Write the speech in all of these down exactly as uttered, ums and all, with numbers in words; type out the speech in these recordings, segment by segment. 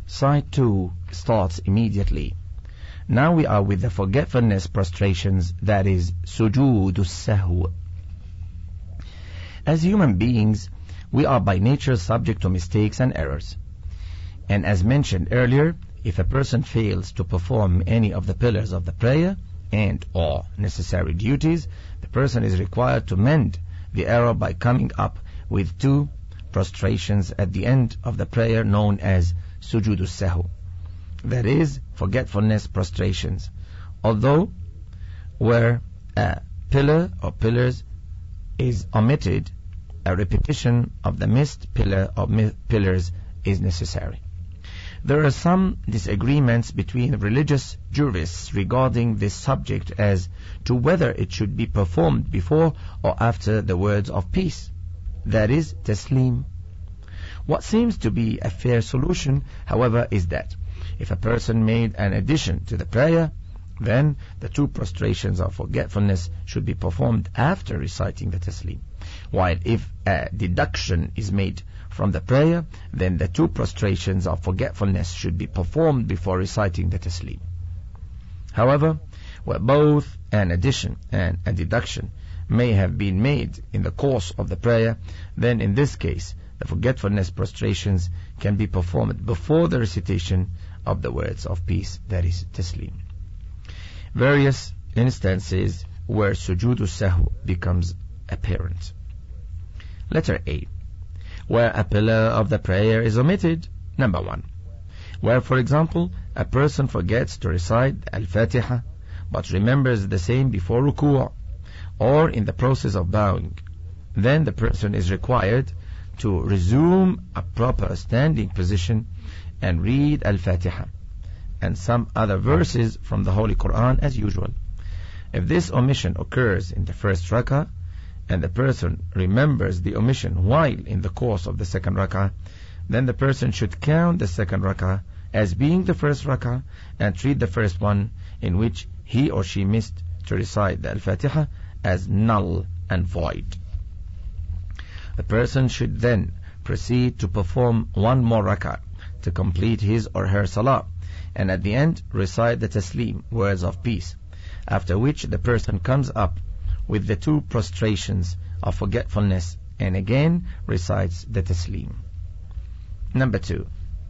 Side two starts immediately. Now we are with the forgetfulness prostrations, that is, sujood sahw. As human beings, we are by nature subject to mistakes and errors. And as mentioned earlier, if a person fails to perform any of the pillars of the prayer and or necessary duties, the person is required to mend the error by coming up with two prostrations at the end of the prayer known as sujood sahw. That is, forgetfulness prostrations. Although where a pillar or pillars is omitted, a repetition of the missed pillar or mi- pillars is necessary. There are some disagreements between religious jurists regarding this subject as to whether it should be performed before or after the words of peace, that is, taslim. What seems to be a fair solution, however, is that if a person made an addition to the prayer, then the two prostrations of forgetfulness should be performed after reciting the taslim. While if a deduction is made from the prayer, then the two prostrations of forgetfulness should be performed before reciting the taslim. However, where both an addition and a deduction may have been made in the course of the prayer, then in this case, the forgetfulness prostrations can be performed before the recitation of the words of peace, that is, taslim. Various instances where sujood sahw becomes apparent. Letter A. Where a pillar of the prayer is omitted. Number one. Where, for example, a person forgets to recite Al-Fatiha, but remembers the same before ruku' or in the process of bowing. Then the person is required to resume a proper standing position and read Al-Fatiha and some other verses from the Holy Quran as usual. If this omission occurs in the first rak'ah, and the person remembers the omission while in the course of the second rak'ah, then the person should count the second rak'ah as being the first rak'ah and treat the first one in which he or she missed to recite the Al-Fatiha as null and void. The person should then proceed to perform one more rak'ah to complete his or her salah, and at the end recite the taslim, words of peace, after which the person comes up with the two prostrations of forgetfulness and again recites the taslim. Number two.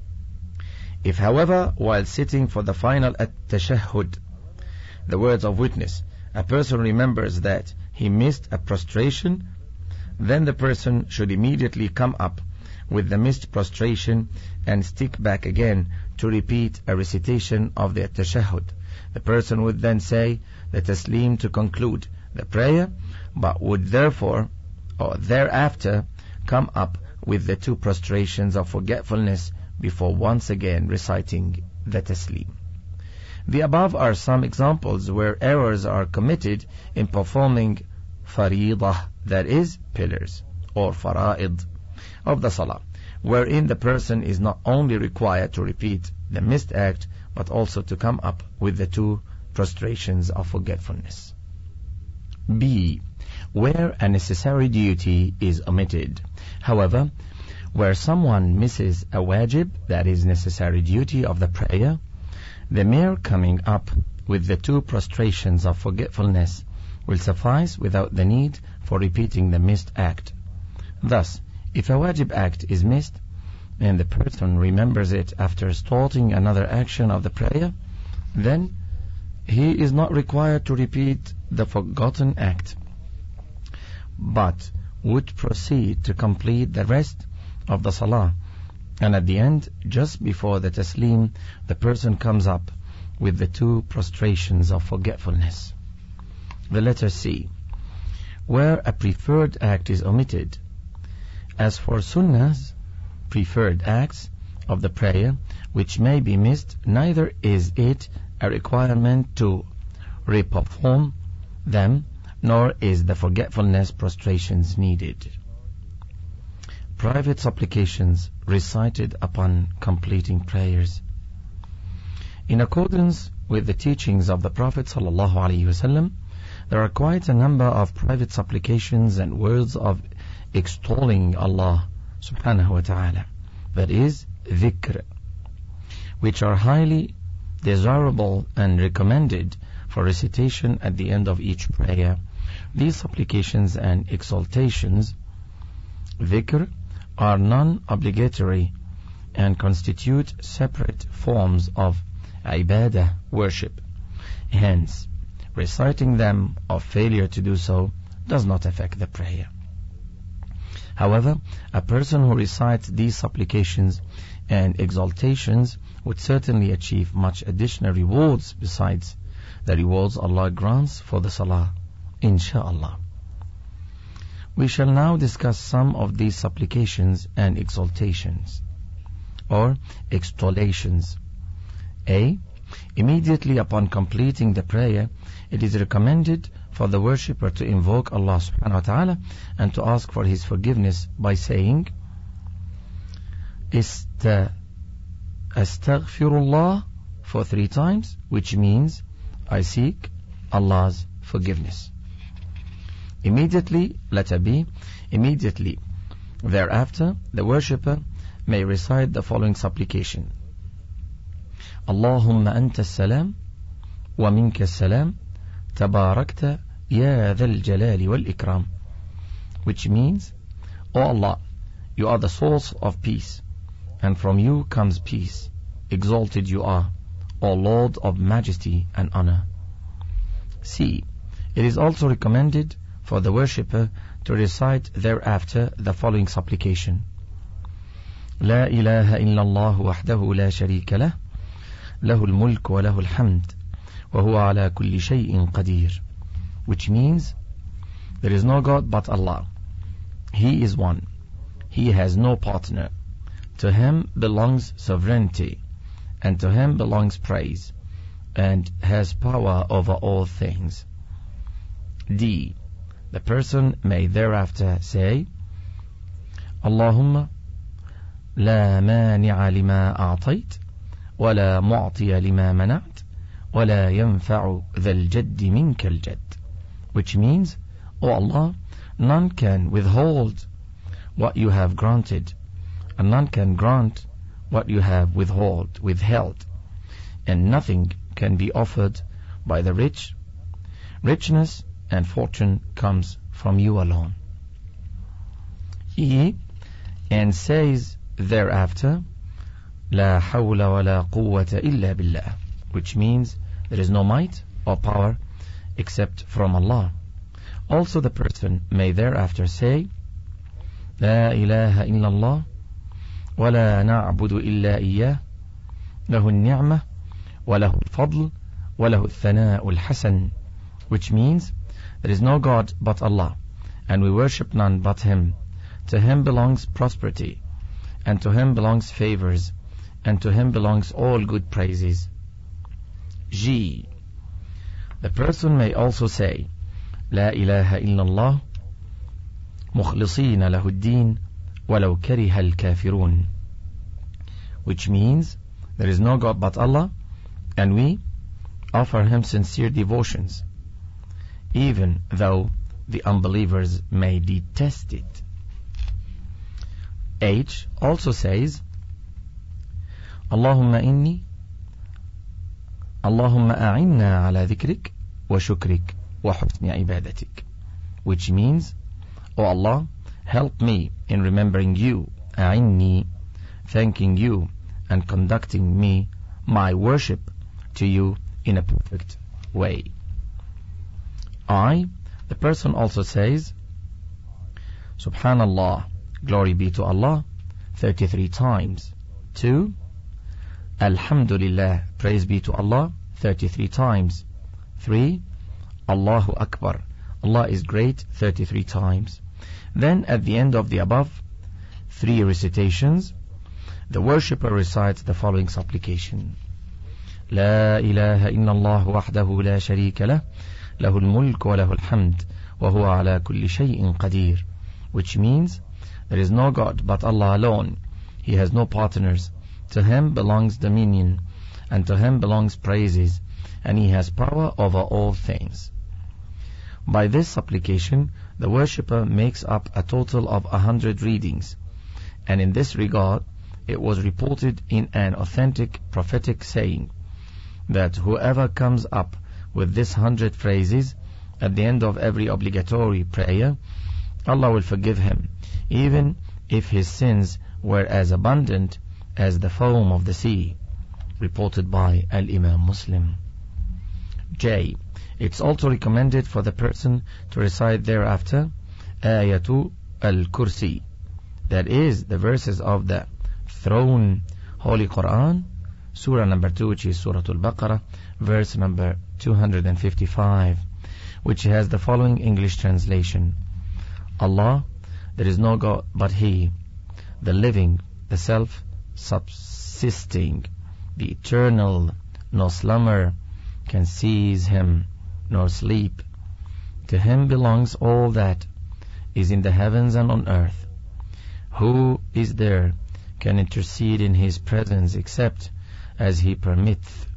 If, however, while sitting for the final at-tashahhud, the words of witness, a person remembers that he missed a prostration, then the person should immediately come up with the missed prostration and stick back again to repeat a recitation of the at-tashahhud. The person would then say the taslim to conclude the prayer, but would therefore or thereafter come up with the two prostrations of forgetfulness before once again reciting the taslim. The above are some examples where errors are committed in performing faridah, that is, pillars, or fara'id of the salah, wherein the person is not only required to repeat the missed act, but also to come up with the two prostrations of forgetfulness. B. Where a necessary duty is omitted. However, where someone misses a wajib, that is necessary duty of the prayer, the mere coming up with the two prostrations of forgetfulness will suffice without the need for repeating the missed act. Thus, if a wajib act is missed, and the person remembers it after starting another action of the prayer, then he is not required to repeat the forgotten act, but would proceed to complete the rest of the salah, and at the end, just before the taslim, the person comes up with the two prostrations of forgetfulness. The letter C. Where a preferred act is omitted. As for sunnahs, preferred acts of the prayer, which may be missed, neither is it a requirement to reperform them, nor is the forgetfulness prostrations needed. Private supplications recited upon completing prayers. In accordance with the teachings of the Prophet ﷺ, there are quite a number of private supplications and words of extolling Allah subhanahu wa ta'ala, that is, dhikr. which are highly desirable and recommended for recitation at the end of each prayer. These supplications and exaltations, dhikr, are non-obligatory and constitute separate forms of ibadah, worship. Hence, reciting them or failure to do so does not affect the prayer. However, a person who recites these supplications and exaltations would certainly achieve much additional rewards besides the rewards Allah grants for the salah, insha'Allah. We shall now discuss some of these supplications and exaltations, or extollations. A. Immediately upon completing the prayer, it is recommended for the worshipper to invoke Allah subhanahu wa ta'ala and to ask for His forgiveness by saying, Ista Astaghfirullah for three times, which means, I seek Allah's forgiveness. Immediately, letter B, immediately thereafter, the worshipper may recite the following supplication. Allahumma anta as-salam wa minka as-salam tabarakta ya dhal jalali wal ikram, which means, O Allah, you are the source of peace, and from you comes peace. Exalted you are, O Lord of majesty and honor. C. It is also recommended for the worshipper to recite thereafter the following supplication. لا إله إلا الله وحده لا شريك له له الملك وله الحمد وهو على كل شيء قدير, which means, there is no God but Allah. He is one. He has no partner. To Him belongs sovereignty, and to Him belongs praise, and has power over all things. D. The person may thereafter say, Allahumma لا مانع لما أعطيت ولا معطي لما منعت ولا ينفع ذا الجد منك الجد, which means, O Allah, none can withhold what you have granted, and none can grant what you have withhold, withheld, and nothing can be offered by the rich. Richness and fortune comes from you alone. E. And says thereafter, لا حول ولا قوة إلا بالله, which means there is no might or power except from Allah. Also the person may thereafter say, لا إله إلا الله ولا نعبد إلا إياه له النعمة وله الفضل وله الثناء الحسن, which means, there is no God but Allah, and we worship none but Him. To Him belongs prosperity, and to Him belongs favors, and to Him belongs all good praises. G. The person may also say, لا إله إلا الله مخلصين له الدين ولو كره الكافرون, which means, there is no God but Allah, and we offer Him sincere devotions, even though the unbelievers may detest it. H also says, Allahumma inni Allahumma a'inna ala dhikrik wa shukrik wa husni ibadatik, which means, O Allah, help me in remembering you, a'inni, thanking you, and conducting me, my worship, to you in a perfect way. I, the person also says, Subhanallah, glory be to Allah, thirty-three times. Two, Alhamdulillah, praise be to Allah, thirty-three times. Three, Allahu Akbar, Allah is great, thirty-three times. Then at the end of the above three recitations, the worshipper recites the following supplication. لا إله إلا الله وحده لا شريك له له الملك وله الحمد وهو على كل شيء قدير, which means, there is no God but Allah alone. He has no partners. To Him belongs dominion, and to Him belongs praises, and He has power over all things. By this supplication, the worshipper makes up a total of a hundred readings, and in this regard, it was reported in an authentic prophetic saying that whoever comes up with this hundred phrases at the end of every obligatory prayer, Allah will forgive him, even if his sins were as abundant as the foam of the sea. Reported by Al-Imam Muslim. J. It's also recommended for the person to recite thereafter Ayatu al-Kursi, that is, the verses of the Throne Holy Quran, Surah number two, which is Surah Al-Baqarah, verse number two hundred fifty-five, which has the following English translation: Allah, there is no God but He, the living, the self-subsisting, the eternal, no slumber can seize Him, nor sleep. To Him belongs all that is in the heavens and on earth. Who is there can intercede in His presence except as He permitteth.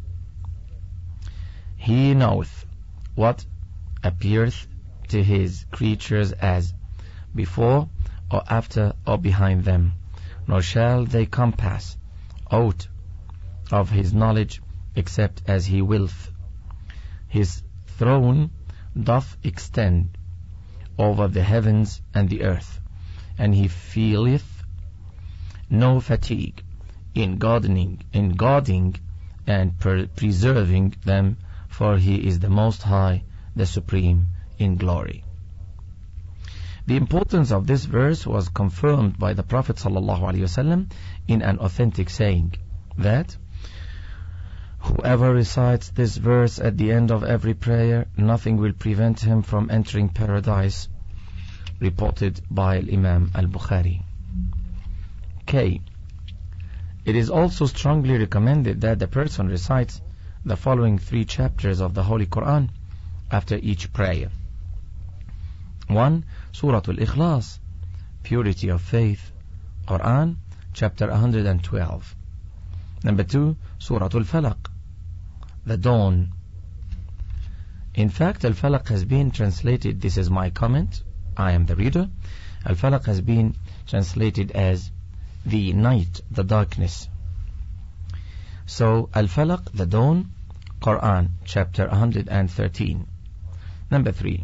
He knoweth what appeareth to His creatures as before or after or behind them, nor shall they compass aught of His knowledge except as He willeth. His throne doth extend over the heavens and the earth, and He feeleth no fatigue in gardening, in guarding and per- preserving them, for He is the Most High, the Supreme in glory. The importance of this verse was confirmed by the Prophet ﷺ in an authentic saying that whoever recites this verse at the end of every prayer, nothing will prevent him from entering paradise. Reported by Imam al-Bukhari. K. It is also strongly recommended that the person recites the following three chapters of the Holy Quran after each prayer. one. Surah Al-Ikhlas, Purity of Faith, Quran, chapter one hundred twelve. Number two. Surah Al-Falaq, the Dawn. In fact, Al-Falaq has been translated, this is my comment, I am the reader, Al-Falaq has been translated as the night, the darkness. So, Al-Falaq, the Dawn, Quran, chapter one hundred thirteen. Number three.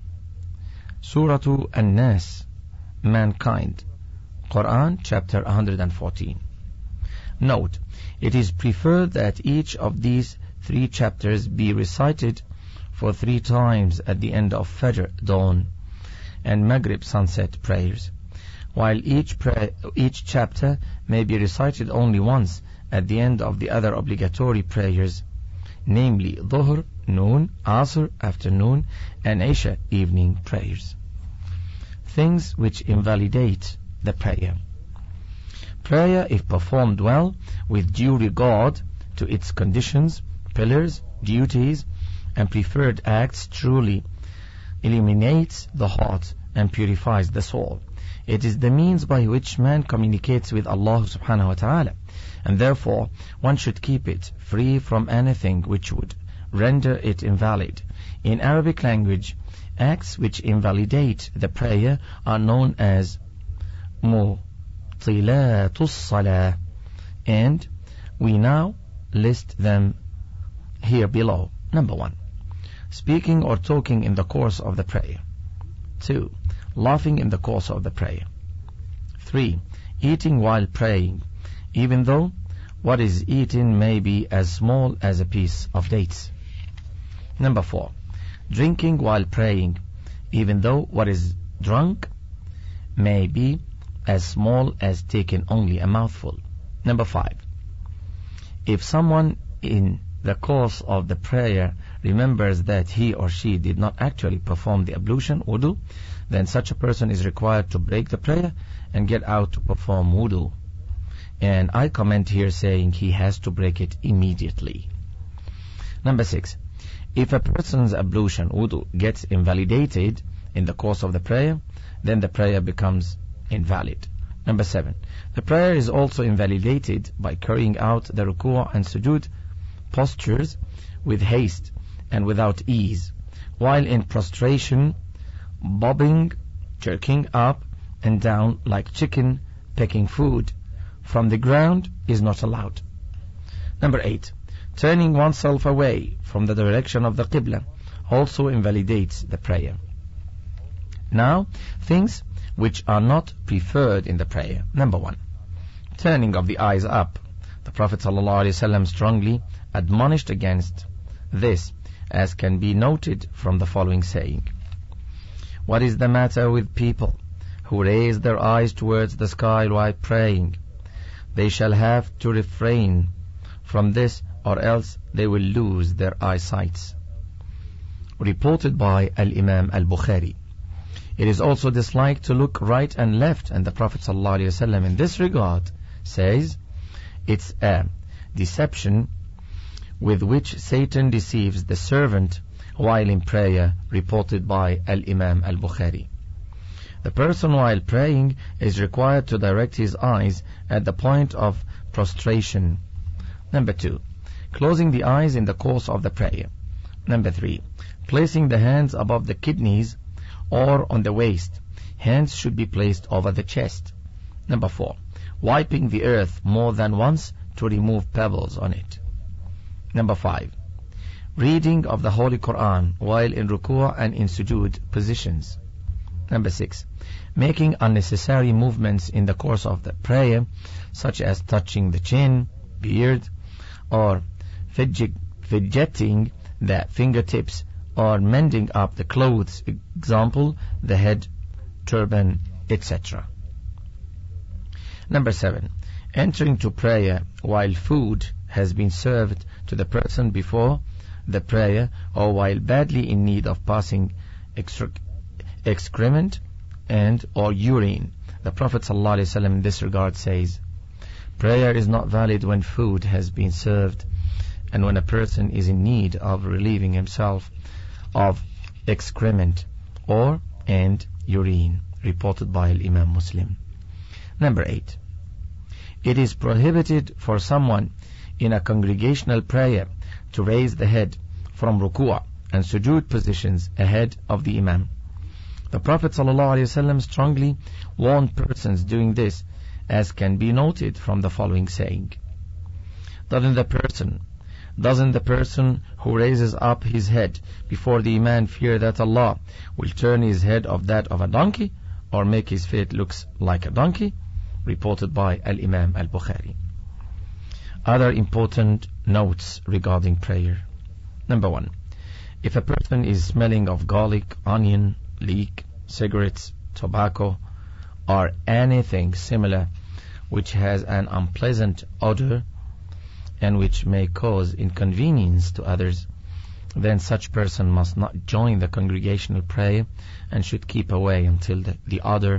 Surah An-Nas, Mankind, Quran, chapter one hundred fourteen. Note, it is preferred that each of these three chapters be recited for three times at the end of Fajr, dawn, and Maghrib, sunset prayers, while each pray, each chapter may be recited only once at the end of the other obligatory prayers, namely Dhuhr, noon, Asr, afternoon, and Isha, evening prayers. Things which invalidate the prayer. Prayer, if performed well, with due regard to its conditions, pillars, duties, and preferred acts, truly illuminates the heart and purifies the soul. It is the means by which man communicates with Allah subhanahu wa ta'ala, and therefore one should keep it free from anything which would render it invalid. In Arabic language, acts which invalidate the prayer are known as mubtilatus salah, and we now list them here below. Number one, speaking or talking in the course of the prayer. Two, laughing in the course of the prayer. Three, eating while praying, even though what is eaten may be as small as a piece of dates. Number four, drinking while praying, even though what is drunk may be as small as taking only a mouthful. Number five, if someone in the course of the prayer remembers that he or she did not actually perform the ablution, wudu, then such a person is required to break the prayer and get out to perform wudu. And I comment here saying he has to break it immediately. Number six, if a person's ablution, wudu, gets invalidated in the course of the prayer, then the prayer becomes invalid. Number seven, the prayer is also invalidated by carrying out the ruku' and sujood postures with haste and without ease, while in prostration, bobbing, jerking up and down like chicken pecking food, from the ground is not allowed. Number eight. Turning oneself away from the direction of the Qibla also invalidates the prayer. Now, things which are not preferred in the prayer. Number one. Turning of the eyes up. The Prophet ﷺ strongly admonished against this, as can be noted from the following saying. What is the matter with people who raise their eyes towards the sky while praying? They shall have to refrain from this, or else they will lose their eyesight. Reported by Al-Imam Al-Bukhari. It is also disliked to look right and left, and the Prophet ﷺ in this regard says, it's a deception with which Satan deceives the servant while in prayer, reported by Al-Imam Al-Bukhari. The person while praying is required to direct his eyes at the point of prostration. Number two, closing the eyes in the course of the prayer. Number three, placing the hands above the kidneys or on the waist. Hands should be placed over the chest. Number four, wiping the earth more than once to remove pebbles on it. Number five, reading of the Holy Quran while in ruku' and in sujood positions. Number six, making unnecessary movements in the course of the prayer, such as touching the chin, beard, or fidgeting the fingertips, or mending up the clothes, example, the head, turban, et cetera. Number seven, entering to prayer while food has been served to the person before the prayer, or while badly in need of passing excre- excrement and or urine. The Prophet ﷺ in this regard says, prayer is not valid when food has been served and when a person is in need of relieving himself of excrement or and urine, reported by Imam Muslim. Number eight, it is prohibited for someone in a congregational prayer to raise the head from ruku' and sujood positions ahead of the imam. The Prophet ﷺ strongly warned persons doing this, as can be noted from the following saying. Doesn't the person, doesn't the person who raises up his head before the imam fear that Allah will turn his head of that of a donkey, or make his feet look like a donkey? Reported by Al-Imam Al-Bukhari. Other important notes regarding prayer. Number one, if a person is smelling of garlic, onion, leek, cigarettes, tobacco, or anything similar which has an unpleasant odor and which may cause inconvenience to others, then such person must not join the congregational prayer and should keep away until the, the odor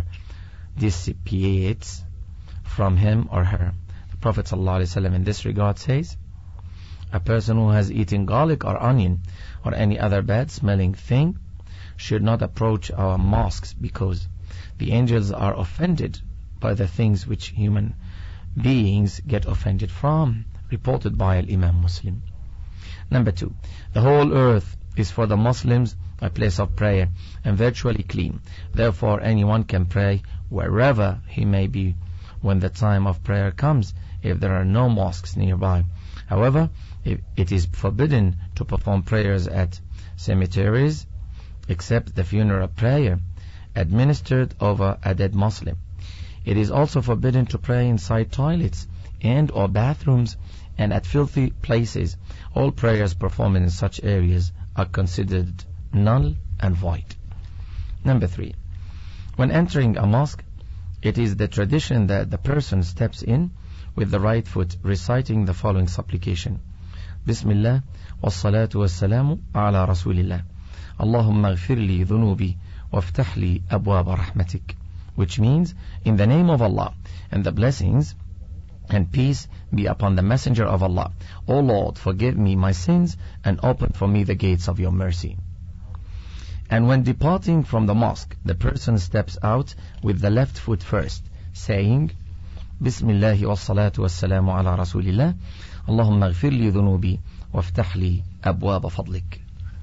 dissipates from him or her. The Prophet ﷺ in this regard says, a person who has eaten garlic or onion or any other bad smelling thing should not approach our mosques, because the angels are offended by the things which human beings get offended from, reported by Imam Muslim. Number two, the whole earth is for the Muslims a place of prayer and virtually clean. Therefore anyone can pray wherever he may be when the time of prayer comes, if there are no mosques nearby. However, if it is forbidden to perform prayers at cemeteries, except the funeral prayer administered over a dead Muslim. It is also forbidden to pray inside toilets and or bathrooms and at filthy places. All prayers performed in such areas are considered null and void. Number three, when entering a mosque, it is the tradition that the person steps in with the right foot, reciting the following supplication. Bismillah, wassalatu wassalamu ala rasulillah. Allahumma ghfir li dhunubi waftah li abwaba rahmatik. Which means, in the name of Allah, and the blessings and peace be upon the messenger of Allah. O Lord, forgive me my sins and open for me the gates of your mercy. And when departing from the mosque, the person steps out with the left foot first, saying, Bismillah wassalatu wassalamu ala rasulillah. Allahumma ghfir li dhunubi waftah li abwaba fadlik.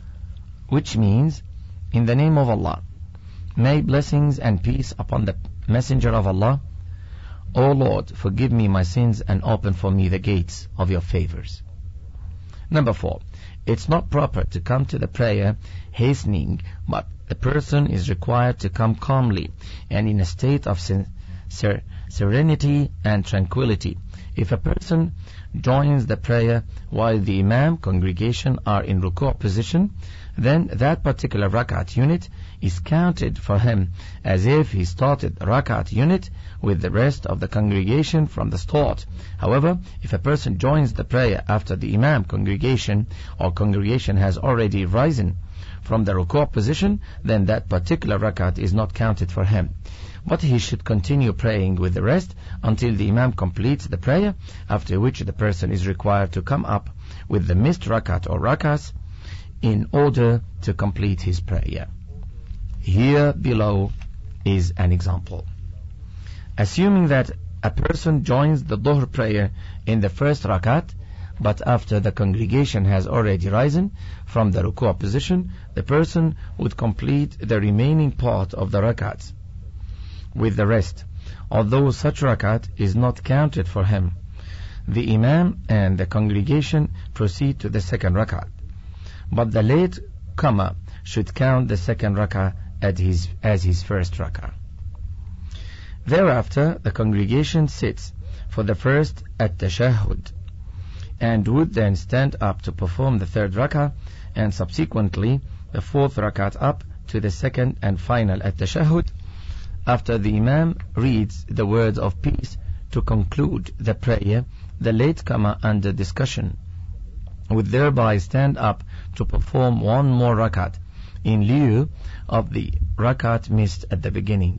Which means, in the name of Allah, may blessings and peace upon the messenger of Allah. O Lord, forgive me my sins and open for me the gates of your favors. Number four, it's not proper to come to the prayer hastening, but the person is required to come calmly and in a state of sen- ser- serenity and tranquility. If a person joins the prayer while the imam congregation are in ruku' position, then that particular rakat unit is counted for him as if he started the rakat unit with the rest of the congregation from the start. However, if a person joins the prayer after the imam congregation or congregation has already risen from the ruku' position, then that particular rakat is not counted for him. But he should continue praying with the rest until the imam completes the prayer, after which the person is required to come up with the missed rakat or rakas in order to complete his prayer. Here below is an example. Assuming that a person joins the Dhuhr prayer in the first rakat, but after the congregation has already risen from the ruku' position, the person would complete the remaining part of the rakats with the rest, although such rakat is not counted for him. The imam and the congregation proceed to the second rakat, but the late comer should count the second rakah as his, as his first rakah. Thereafter, the congregation sits for the first at-tashahhud and would then stand up to perform the third rakah and subsequently the fourth rakat up to the second and final at-tashahhud, after the imam reads the words of peace to conclude the prayer. The latecomer under discussion would thereby stand up to perform one more rakat in lieu of the rakat missed at the beginning.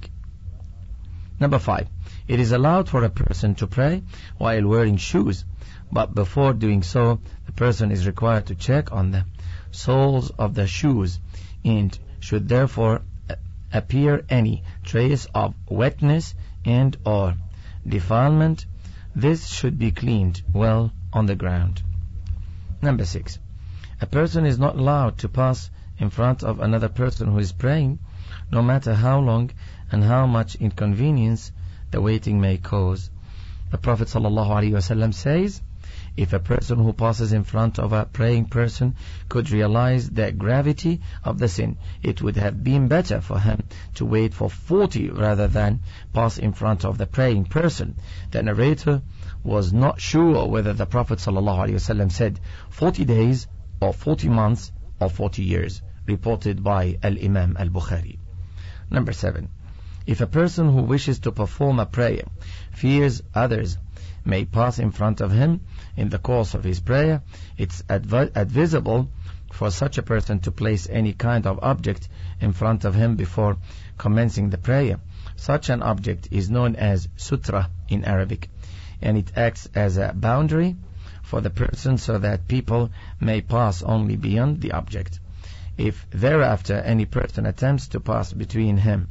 Number five, it is allowed for a person to pray while wearing shoes, but before doing so, the person is required to check on the soles of the shoes, and should therefore appear any trace of wetness and or defilement, this should be cleaned well on the ground. Number six, a person is not allowed to pass in front of another person who is praying, no matter how long and how much inconvenience the waiting may cause. The Prophet ﷺ says, if a person who passes in front of a praying person could realize the gravity of the sin, it would have been better for him to wait for forty rather than pass in front of the praying person. The narrator was not sure whether the Prophet ﷺ said forty days or forty months or forty years, reported by Al-Imam Al-Bukhari. Number seven, if a person who wishes to perform a prayer fears others may pass in front of him in the course of his prayer, it's advi- advisable for such a person to place any kind of object in front of him before commencing the prayer. Such an object is known as sutra in Arabic, and it acts as a boundary for the person so that people may pass only beyond the object. If thereafter any person attempts to pass between him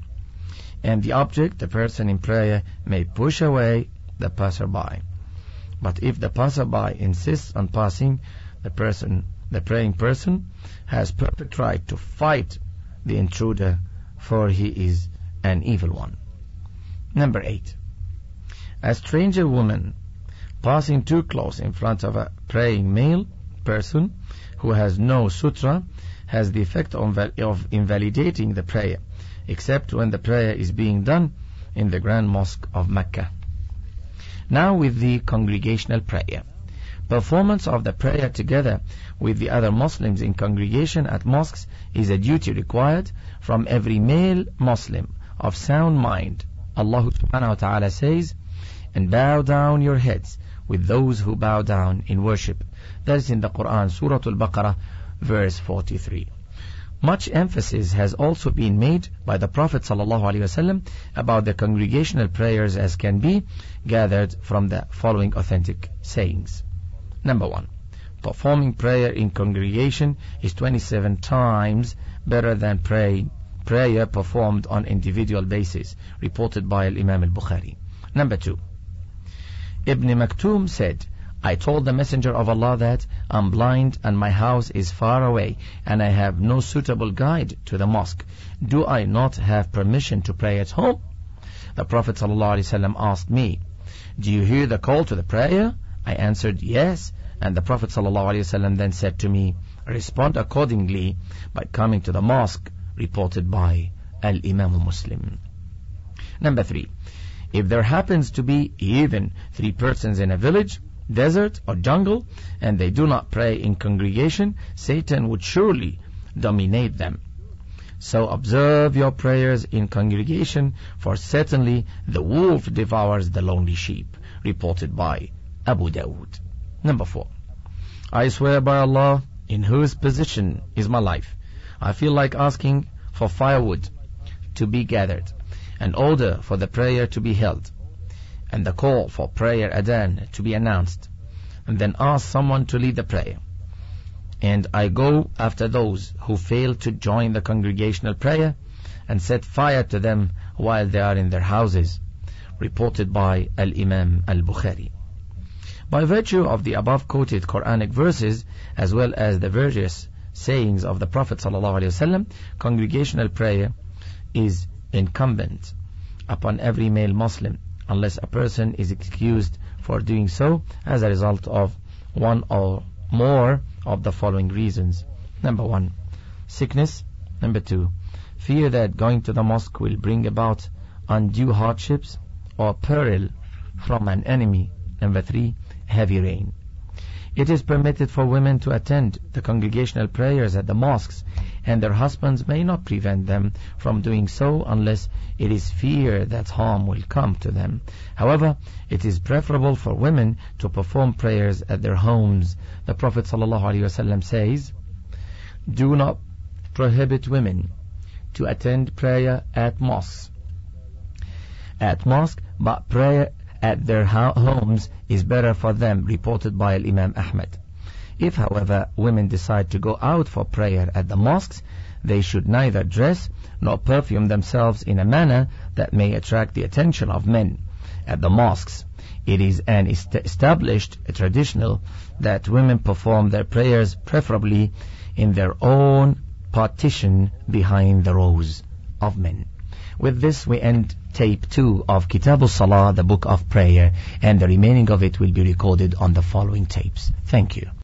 and the object, the person in prayer may push away the passerby. But if the passerby insists on passing, the person, the praying person, has perfect right to fight the intruder, for he is an evil one. Number eight, a stranger woman passing too close in front of a praying male person who has no sutra has the effect of invalidating the prayer, except when the prayer is being done in the Grand Mosque of Mecca. Now with the congregational prayer. Performance of the prayer together with the other Muslims in congregation at mosques is a duty required from every male Muslim of sound mind. Allah subhanahu wa ta'ala says, and bow down your heads with those who bow down in worship. That is in the Quran, Surah Al-Baqarah, verse forty-three. Much emphasis has also been made by the Prophet ﷺ about the congregational prayers, as can be gathered from the following authentic sayings. Number one, performing prayer in congregation is twenty-seven times better than pray, prayer performed on individual basis, reported by Imam Al-Bukhari. Number two, Ibn Maktoum said, I told the Messenger of Allah that I'm blind and my house is far away and I have no suitable guide to the mosque. Do I not have permission to pray at home? The Prophet ﷺ asked me, "Do you hear the call to the prayer?" I answered, "Yes." And the Prophet ﷺ then said to me, "Respond accordingly by coming to the mosque," reported by Al-Imam Muslim. Number three, if there happens to be even three persons in a village, desert or jungle, and they do not pray in congregation, Satan would surely dominate them. So observe your prayers in congregation, for certainly the wolf devours the lonely sheep, reported by Abu Dawood. Number four, I swear by Allah, in whose possession is my life, I feel like asking for firewood to be gathered, an order for the prayer to be held, and the call for prayer adhan to be announced, and then ask someone to lead the prayer. And I go after those who fail to join the congregational prayer and set fire to them while they are in their houses, reported by Al-Imam Al-Bukhari. By virtue of the above quoted Quranic verses, as well as the various sayings of the Prophet ﷺ, congregational prayer is incumbent upon every male Muslim, unless a person is excused for doing so as a result of one or more of the following reasons. Number one, sickness. Number two, fear that going to the mosque will bring about undue hardships or peril from an enemy. Number three, heavy rain. It is permitted for women to attend the congregational prayers at the mosques, and their husbands may not prevent them from doing so unless it is fear that harm will come to them. However, it is preferable for women to perform prayers at their homes. The Prophet ﷺ says, "Do not prohibit women to attend prayer at mosques. At mosque, but prayer at their homes is better for them," reported by Imam Ahmad. If, however, women decide to go out for prayer at the mosques, they should neither dress nor perfume themselves in a manner that may attract the attention of men. At the mosques, it is an est- established traditional that women perform their prayers preferably in their own partition behind the rows of men. With this, we end tape two of Kitab al-Salah, the book of prayer, and the remaining of it will be recorded on the following tapes. Thank you.